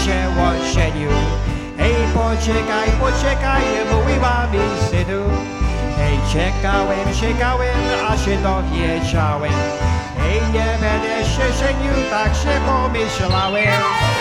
się osienił. Hej, poczekaj, mój bawi synu. Hej, czekałem, a się dowiedziałem. Hej, nie będę się żenił, tak się pomyślałem.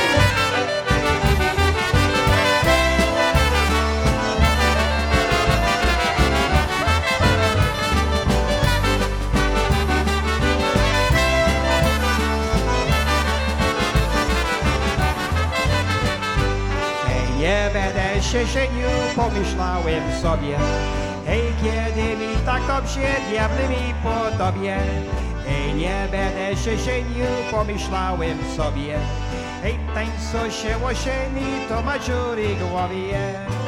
Nie będę się żenił, pomyślałem sobie. Hej, kiedy mi tak dobrze, diabli mi podobie. Hej, nie będę się żenił, pomyślałem sobie. Hej, ten co się ożeni, to ma dziury w głowie.